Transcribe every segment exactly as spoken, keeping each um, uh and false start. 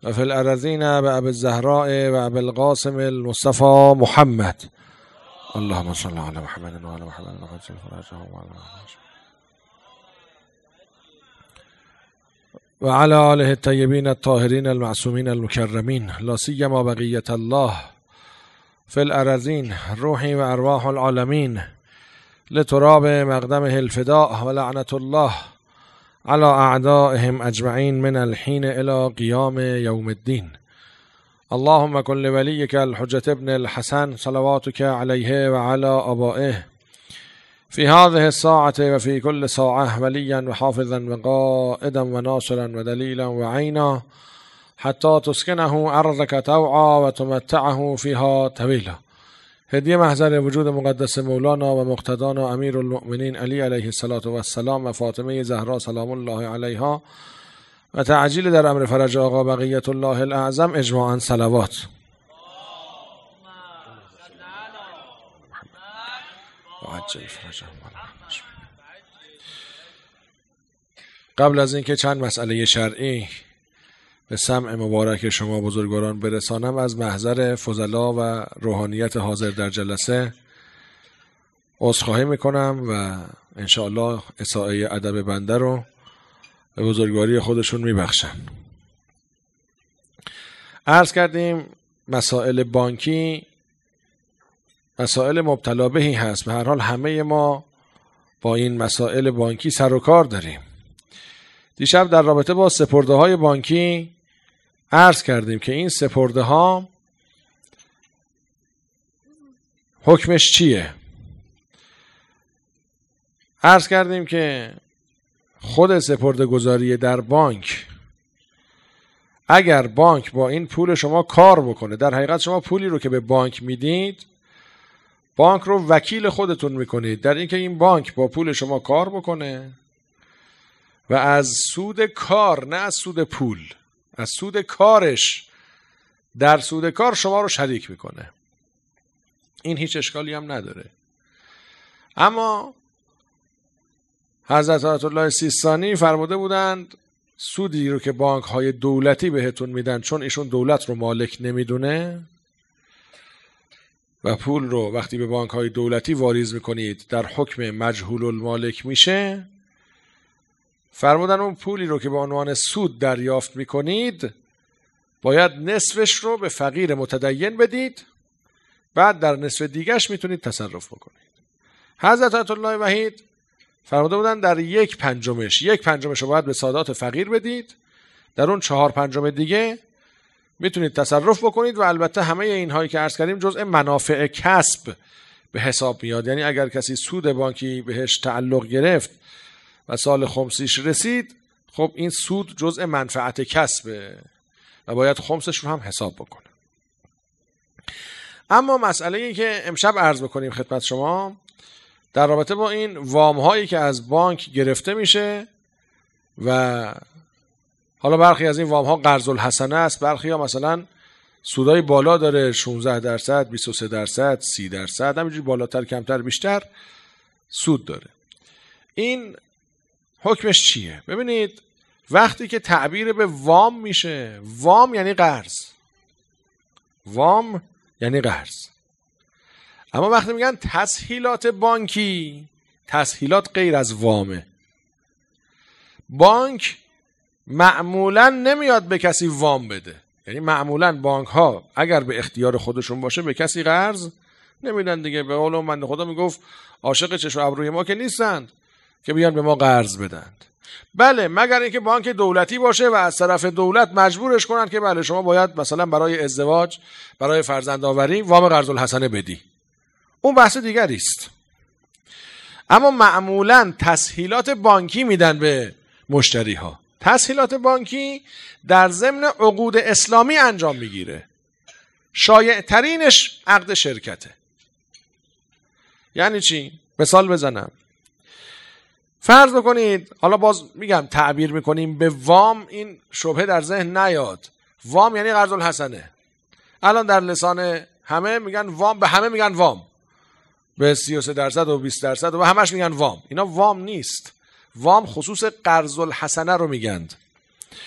و فی الارضین بأبی الزهراء و ابی القاسم المصطفى محمد. اللهم صل علی محمد و علی محمد و عجل فرجهم و علی آله الطیبین الطاهرین المعصومین المکرمین، لا سیما بقیة الله فی الارضین، روحی و ارواح العالمین لتراب مقدمه الفداء و لعنت الله على اعدائهم اجمعین من الحین الى قیام یوم الدین. اللهم کن لولیک الحجة ابن الحسن صلواتک علیه و علی آبائه فی هذه الساعة و فی کل ساعة ولیا و حافظا و قائدا و ناصرا و دلیلا و عینا حتی تسکنه ارضک طوعا و تمتعه فیها طویلا. هدیه محضر وجود مقدس مولانا و مقتدانا امیر المؤمنین علی علیه الصلاة و السلام و فاطمه زهرا سلام الله علیها و تعجیل در امر فرج آقا بقیت الله الاعظم اجماعاً صلوات. قبل از اینکه چند مسئله شرعی به سمع مبارک شما بزرگواران برسانم، از محضر فضلا و روحانیت حاضر در جلسه عذرخواهی میکنم و انشاءالله اساءه ادب بنده رو به بزرگواری خودشون میبخشن. عرض کردیم مسائل بانکی مسائل مبتلا بهی هست. به هر حال همه ما با این مسائل بانکی سر و کار داریم. دیشب در رابطه با سپرده های بانکی عرض کردیم که این سپرده ها حکمش چیه. عرض کردیم که خود سپرده گذاری در بانک، اگر بانک با این پول شما کار بکنه، در حقیقت شما پولی رو که به بانک میدید، بانک رو وکیل خودتون میکنید در اینکه این بانک با پول شما کار بکنه و از سود کار، نه از سود پول، از سود کارش در سود کار شما رو شریک میکنه. این هیچ اشکالی هم نداره. اما حضرت آیت الله سیستانی فرموده بودند سودی رو که بانک های دولتی بهتون میدن، چون ایشون دولت رو مالک نمیدونه و پول رو وقتی به بانک های دولتی واریز میکنید در حکم مجهول المالک میشه، فرمودن اون پولی رو که به عنوان سود دریافت میکنید باید نصفش رو به فقیر متدین بدید، بعد در نصف دیگرش میتونید تصرف بکنید. حضرت آیت الله وحید فرموده بودن در یک پنجمش یک پنجمش رو باید به سادات فقیر بدید، در اون چهار پنجم دیگه میتونید تصرف بکنید و البته همه اینهایی که عرض کردیم جزء منافع کسب به حساب میاد. یعنی اگر کسی سود بانکی بهش تعلق گرفت و سال خمسیش رسید، خب این سود جزء منفعت کسبه و باید خمسش رو هم حساب بکنه. اما مسئله ای که امشب عرض بکنیم خدمت شما در رابطه با این وام هایی که از بانک گرفته میشه و حالا برخی از این وام ها قرض الحسنه است، برخی ها مثلا سودای بالا داره، شانزده درصد، بیست و سه درصد، سی درصد، همینجوری بالاتر کمتر بیشتر سود داره. این حکمش چیه؟ ببینید وقتی که تعبیر به وام میشه، وام یعنی قرض، وام یعنی قرض. اما وقتی میگن تسهیلات بانکی، تسهیلات غیر از وامه. بانک معمولا نمیاد به کسی وام بده، یعنی معمولا بانک ها اگر به اختیار خودشون باشه به کسی قرض نمیدن دیگه. به قول من خدا میگفت عاشق چشم و ابروی ما که نیستند که بیان به ما قرض بدند. بله، مگر اینکه بانک دولتی باشه و از طرف دولت مجبورش کنند که بله شما باید مثلا برای ازدواج، برای فرزندآوری وام قرض الحسنه بدی، اون بحث دیگری است. اما معمولا تسهیلات بانکی میدن به مشتری ها. تسهیلات بانکی در ضمن عقود اسلامی انجام میگیره. شایع ترینش عقد شرکته. یعنی چی؟ مثال بزنم. فرض بکنید، حالا باز میگم تعبیر میکنیم به وام، این شبهه در ذهن نیاد. وام یعنی قرض الحسنه. الان در لسان همه میگن وام، به همه میگن وام، به سی و سه درصد و بیست درصد و همش میگن وام. اینا وام نیست. وام خصوص قرض الحسنه رو میگن.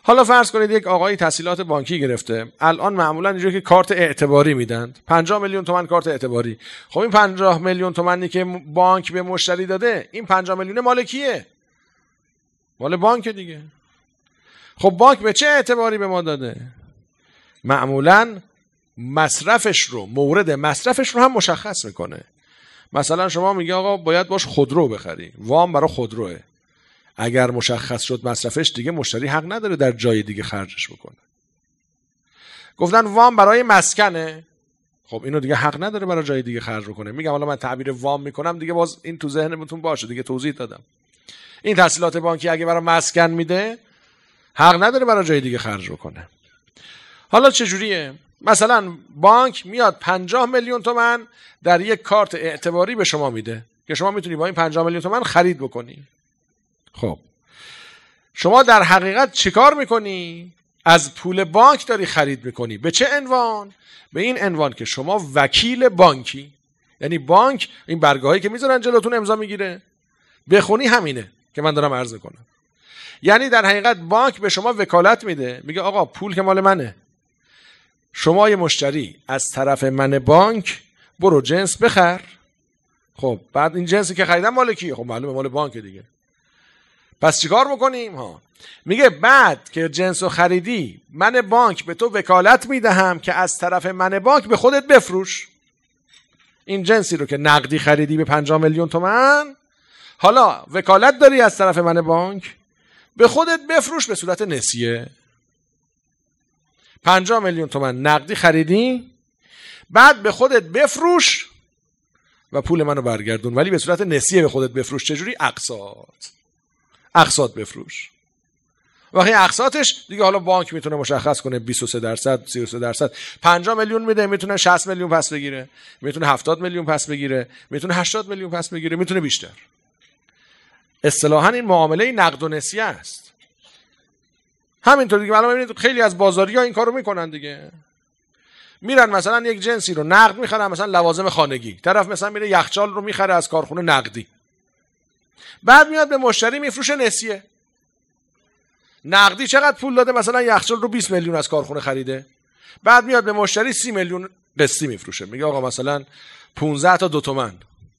حالا فرض کنید یک آقایی تسهیلات بانکی گرفته، الان معمولا اینجوری که کارت اعتباری میدن، پنجاه میلیون تومان کارت اعتباری. خب این پنجاه میلیون تومانی که بانک به مشتری داده، این پنجاه میلیون مال کیه؟ مال بانک دیگه. خب بانک به چه اعتباری به ما داده؟ معمولا مصرفش رو، مورد مصرفش رو هم مشخص میکنه. مثلا شما میگه آقا باید باش خودرو بخری، وام برای خودروه. اگر مشخص شد مصرفش، دیگه مشتری حق نداره در جای دیگه خرجش بکنه. گفتن وام برای مسکنه، خب اینو دیگه حق نداره برای جای دیگه خرج بکنه. میگم حالا من تعبیر وام میکنم دیگه، باز این تو ذهنتون باشه دیگه، توضیح دادم. این تسهیلات بانکی اگه برای مسکن میده، حق نداره برای جای دیگه خرج بکنه. حالا چجوریه؟ مثلا بانک میاد پنجاه میلیون تومان در یک کارت اعتباری به شما میده که شما میتونی با این پنجاه میلیون تومان خرید بکنی. خب شما در حقیقت چیکار میکنی؟ از پول بانک داری خرید میکنی. به چه عنوان؟ به این عنوان که شما وکیل بانکی، یعنی بانک این برگه هایی که میذارن جلوتون امضا میگیره، بخونی همینه که من دارم عرض کنم. یعنی در حقیقت بانک به شما وکالت میده، میگه آقا پول که مال منه، شما یه مشتری از طرف من بانک برو جنس بخر. خب بعد این جنسی که خریدم مال کیه؟ خب معلومه مال بانک دیگه. پس چیکار میکنیم؟ ها میگه بعد که جنسو خریدی، من بانک به تو وکالت میدهم که از طرف من بانک به خودت بفروش. این جنسی رو که نقدی خریدی به پنجاه میلیون تومان، حالا وکالت داری از طرف من بانک، به خودت بفروش به صورت نسیه. پنجاه میلیون تومان نقدی خریدی، بعد به خودت بفروش و پول منو برگردون، ولی به صورت نسیه به خودت بفروش. چجوری؟ اقساط. اقساط بفروش. وقتی اقساطش دیگه حالا بانک میتونه مشخص کنه بیست و سه درصد، سی و سه درصد. پنجاه میلیون میده، میتونه شصت میلیون پس بگیره، میتونه هفتاد میلیون پس بگیره، میتونه هشتاد میلیون پس بگیره، میتونه بیشتر. اصطلاحاً این معامله نقد و نسیه است. همینطور دیگه الان ببینید خیلی از بازاری‌ها این کارو میکنن دیگه. میرن مثلا یک جنسی رو نقد میخرن، مثلا لوازم خانگی، طرف مثلا میره یخچال رو میخره از کارخونه نقدی، بعد میاد به مشتری میفروشه نسیه. نقدی چقدر پول داده؟ مثلا یخچال رو بیست میلیون از کارخونه خریده، بعد میاد به مشتری سی میلیون قسطی میفروشه. میگه آقا مثلا پانزده تا دو تومن،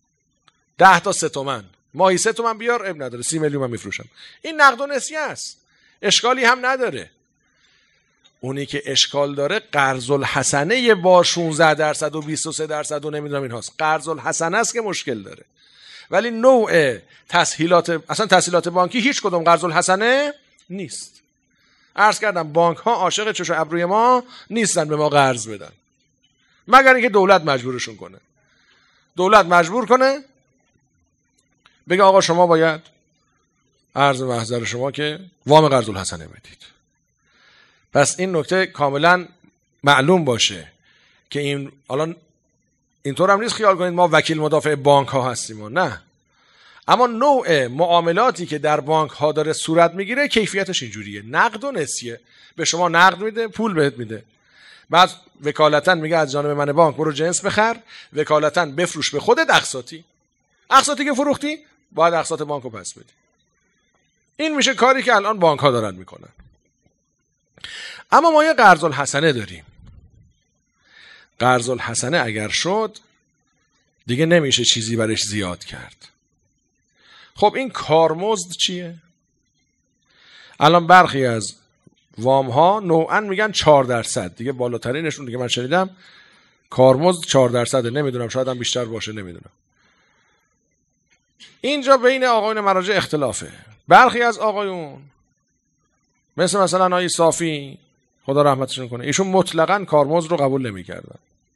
ده تا سه تومن، ماهی سه تومن بیار، اب نداره، سی میلیون من میفروشم. این نقد و نسیه است، اشکالی هم نداره. اونی که اشکال داره قرض الحسنه با شانزده درصد و بیست و سه درصد و نمیدونم این هاست. قرض الحسنه است که مشکل داره، ولی نوع تسهیلات، اصلا تسهیلات بانکی هیچ کدوم قرض الحسنه نیست. عرض کردم بانک ها عاشق چش و ابروی ما نیستن به ما قرض بدن، مگر اینکه دولت مجبورشون کنه. دولت مجبور کنه بگه آقا شما باید عرض محضر شما که وام قرض الحسنه بدید. پس این نکته کاملا معلوم باشه که این الان اینطور هم نیست خیال کنید ما وکیل مدافع بانک ها هستیم و نه، اما نوع معاملاتی که در بانک ها داره صورت میگیره کیفیتش اینجوریه، نقد و نسیه. به شما نقد میده، پول بهت میده، بعد وکالتا میگه از جانب من بانک برو جنس بخر، وکالتا بفروش به خودت اقساطی. اقساطی که فروختی باید اقساط بانکو پس بدی. این میشه کاری که الان بانک ها دارن میکنن. اما ما یه قرض الحسنه داریم. قرض الحسنه اگر شد دیگه نمیشه چیزی برش زیاد کرد. خب این کارمزد چیه؟ الان برخی از وام ها نوعا میگن چهار درصد، دیگه بالاترینشون دیگه من شنیدم کارمزد چهار درصده، نمیدونم شاید هم بیشتر باشه، نمیدونم. اینجا بین آقایون مراجع اختلافه. برخی از آقایون مثل مثلا آقای صافی خدا رحمتشون کنه، ایشون مطلقاً کارمزد رو قبول نمی‌کردن.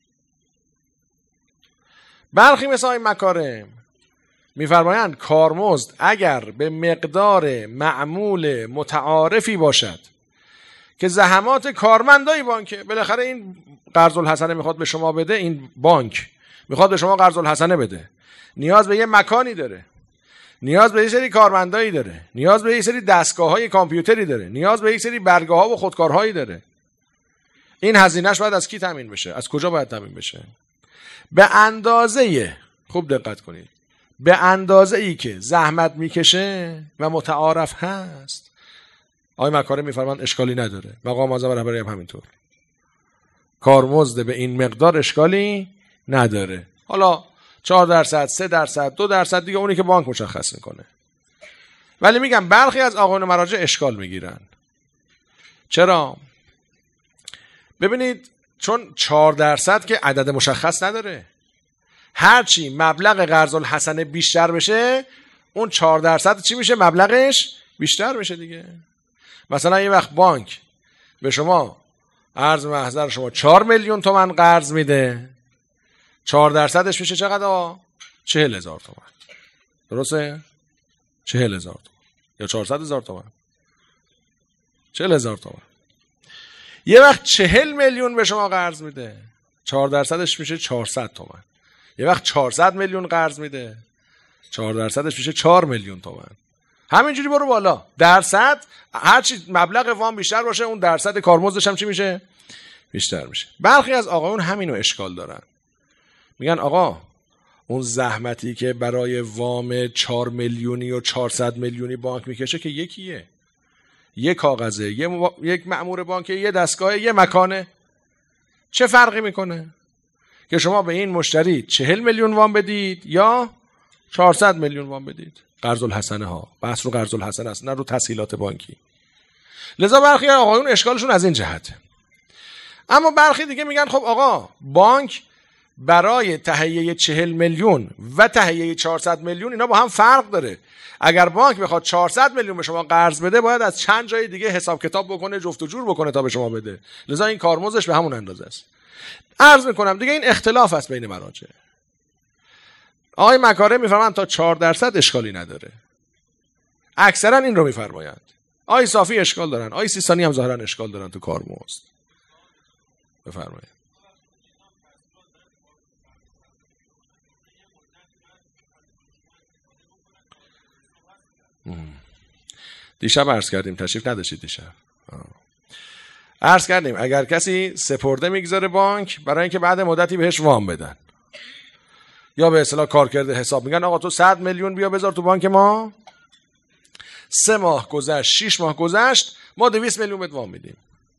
برخی مثل آقای مکارم می‌فرمایند کارمزد اگر به مقدار معمول متعارفی باشد که زحمات کارمندای بانکه، بالاخره این قرض الحسنه میخواد به شما بده، این بانک میخواد به شما قرض الحسنه بده، نیاز به یه مکانی داره، نیاز به یه سری کارمندایی داره، نیاز به یه سری دستگاه‌های کامپیوتری داره، نیاز به یه سری برگه‌ها و خودکارهایی داره. این هزینه‌اش باید از کی تامین بشه؟ از کجا باید تامین بشه؟ به اندازه، خوب دقت کنید، به اندازه ای که زحمت میکشه و متعارف هست آقای مکارم میفرمایند اشکالی نداره. مقام معظم رهبری هم همینطور. کارمزد به این مقدار اشکالی نداره. حالا چهار درصد، سه درصد، دو درصد دیگه اونی که بانک مشخص میکنه. ولی میگم برخی از آقایون مراجع اشکال میگیرن. چرا؟ ببینید چون چهار درصد که عدد مشخص نداره. هرچی مبلغ قرض الحسنه بیشتر بشه اون چهار درصد چی میشه؟ مبلغش بیشتر میشه دیگه. مثلا یه وقت بانک به شما عرض محضر شما چهار میلیون تومن قرض میده، چهار درصدش میشه چقدر؟ چهل هزار تومن. درسته؟ چهل هزار تومن یا چهارصد هزار تومن؟ چهل هزار تومن. یه وقت چهل میلیون به شما قرض میده، چهار درصدش میشه چهارصد تومن. یه وقت چهارصد میلیون قرض میده، چهار درصدش میشه چهار میلیون تومن. همینجوری برو بالا. درصد هرچی مبلغ وام بیشتر باشه اون درصد کارمزدش هم چی میشه؟ بیشتر میشه. برخی از آقایون همینو اشکال دارن. میگن آقا اون زحمتی که برای وام چهار میلیونی و چهارصد میلیونی بانک میکشه که یکیه. یک کاغذه، یه مو... یک مأمور بانکه، یه دستگاه، یه مکانه. چه فرقی میکنه که شما به این مشتری چهل میلیون وام بدید یا چهارصد میلیون وام بدید؟ قرض الحسنه ها. بحث رو قرض الحسنه است، نه رو تسهیلات بانکی. لذا برخی آقایون اشکالشون از این جهته. اما برخی دیگه میگن خب آقا بانک برای تهیه چهل میلیون و تهیه چهارصد میلیون اینا با هم فرق داره. اگر بانک بخواد چهارصد میلیون به شما قرض بده باید از چند جای دیگه حساب کتاب بکنه، جفت و جور بکنه تا به شما بده. لذا این کارمزدش به همون اندازه است. عرض میکنم دیگه این اختلاف است بین مراجع. آقای مکارم میفرمایند تا چهار درصد اشکالی نداره. اکثرا این رو میفرمایند. آقای صافی اشکال دارن، آقای سیستانی هم ظاهرا اشکال دارن تو کارمزد. بفرمایید. دیشب عرض کردیم، تشریف نداشتید دیشب. آه. عرض کردیم اگر کسی سپرده میگذاره بانک برای اینکه بعد مدتی بهش وام بدن یا به اصطلاح کارکرد حساب، میگن آقا تو صد میلیون بیا بذار تو بانک ما، سه ماه گذشت، شش ماه گذشت، ما دویست میلیون بهت وام میدیم.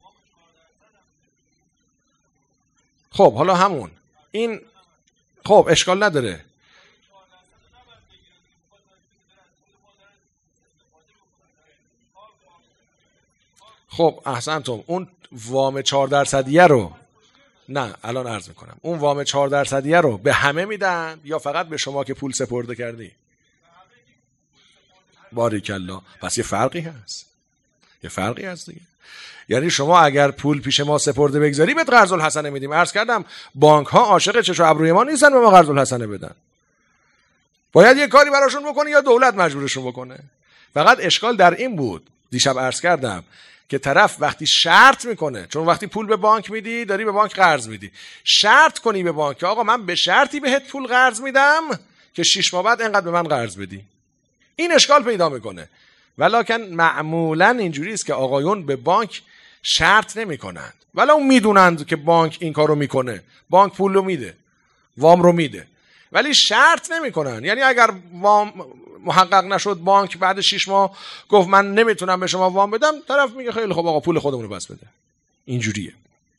خب حالا همون این خب اشکال نداره. خب احسنتم. اون وام چهار درصدیه رو نه الان عرض میکنم، اون وام چهار درصدیه رو به همه میدن یا فقط به شما که پول سپرده کردی؟ باریکالله. پس یه فرقی هست، یه فرقی هست دیگه. یعنی شما اگر پول پیش ما سپرده بگذاری بهت قرض الحسنه میدیم. عرض کردم بانک ها عاشق چش و ابروی ما نیستن به ما قرض الحسنه بدن. باید یه کاری براشون بکنی یا دولت مجبورشون بکنه. فقط اشکال در این بود، دیشب عرض کردم، که طرف وقتی شرط میکنه، چون وقتی پول به بانک میدی داری به بانک قرض میدی، شرط کنی به بانک آقا من به شرطی بهت پول قرض میدم که شش ماه بعد اینقدر به من قرض بدی. این اشکال پیدا میکنه. ولکن معمولا اینجوری است که آقایون به بانک شرط نمیکنند، ولی اون میدونند که بانک این کارو میکنه، بانک پول رو میده، وام رو میده، ولی شرط نمیکنن. یعنی اگر وام محقق نشد بانک بعد شش ماه گفت من نمیتونم به شما وام بدم، طرف میگه خیلی خب آقا پول خودمون رو بس بده. اینجوریه.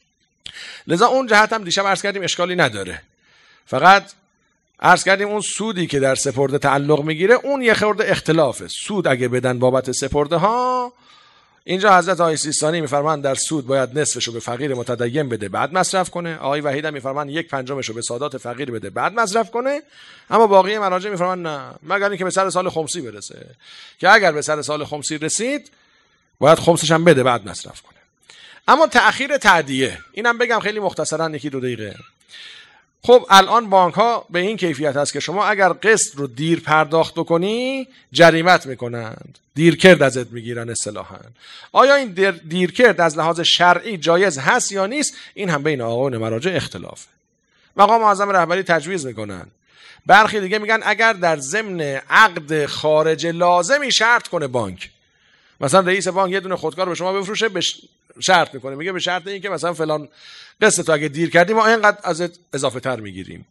لذا اون جهت هم دیشب عرض کردیم اشکالی نداره. فقط عرض کردیم اون سودی که در سپرده تعلق میگیره اون یه خورده اختلافه. سود اگه بدن بابت سپرده ها، اینجا حضرت آقای سیستانی میفرمایند در سود باید نصفشو به فقیر متدین بده بعد مصرف کنه. آقای وحید هم میفرمایند یک پنجمشو به سادات فقیر بده بعد مصرف کنه. اما باقی مراجع میفرمایند نه، مگر اینکه به سر سال خمسی برسه، که اگر به سر سال خمسی رسید باید خمسش هم بده بعد مصرف کنه. اما تأخیر تعدیه، اینم بگم خیلی مختصرا یکی دو دقیقه. خب الان بانک ها به این کیفیت هست که شما اگر قسط رو دیر پرداخت کنی جریمت میکنند، دیرکرد ازت میگیرن اصطلاحاً. آیا این دیر دیرکرد از لحاظ شرعی جایز هست یا نیست؟ این هم بین آقایون مراجع اختلافه. مقام معظم رهبری تجویز میکنن. برخی دیگه میگن اگر در ضمن عقد خارج لازمی شرط کنه بانک، مثلا رئیس بانک یه دونه خودکار به شما بفروشه، به شرط میکنه، میگه به شرط این که مثلا فلان قسط تو اگه دیر کردیم ما اینقدر ازت اضافه تر میگیریم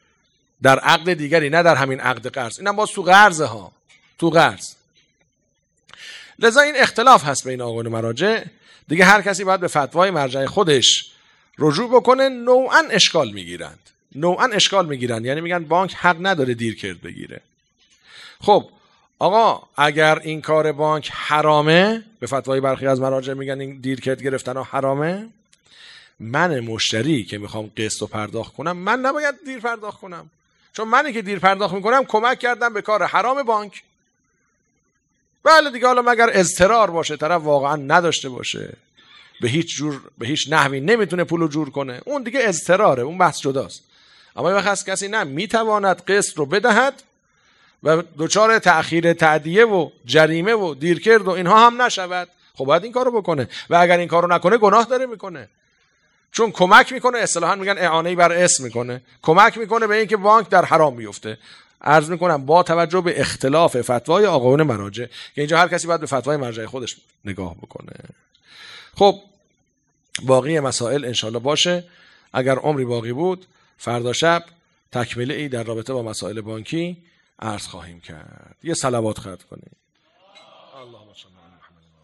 در عقد دیگری، نه در همین عقد قرض. اینم باز تو قرض ها، تو قرض. لذا این اختلاف هست بین آقایون مراجع. دیگه هر کسی باید به فتوای مرجع خودش رجوع بکنه. نوعا اشکال میگیرند نوعا اشکال میگیرند یعنی میگن بانک حق نداره دیرکرد بگیره. خب آقا اگر این کار بانک حرامه، به فتوای برخی از مراجع میگن این دیرکرد گرفتن حرامه، من مشتری که میخوام قسط رو پرداخت کنم من نباید دیر پرداخت کنم، چون منی که دیر پرداخت میکنم کمک کردم به کار حرام بانک. بله دیگه، حالا مگر اضطرار باشه، طرف واقعا نداشته باشه، به هیچ جور به هیچ نحوی نمیتونه پولو جور کنه، اون دیگه اضطراره، اون بحث جداست. اما وقتی از کسی نه میتواند قسط رو بدهد و دچار تأخیر تأدیه و جریمه و دیرکرد و اینها هم نشود، خب باید این کارو بکنه. و اگر این کارو نکنه گناه داره میکنه، چون کمک میکنه، اصطلاحا میگن اعانه بر اسم میکنه، کمک میکنه به اینکه بانک در حرام بیفته. عرض میکنم با توجه به اختلاف فتوای آقایون مراجع که اینجا هر کسی باید به فتوای مرجع خودش نگاه بکنه. خب باقی مسائل انشالله باشه، اگر عمری باقی بود فردا شب تکمله ای در رابطه با مسائل بانکی عرض خواهیم کرد. یه صلوات خط کنید. اللهم صل علی محمد.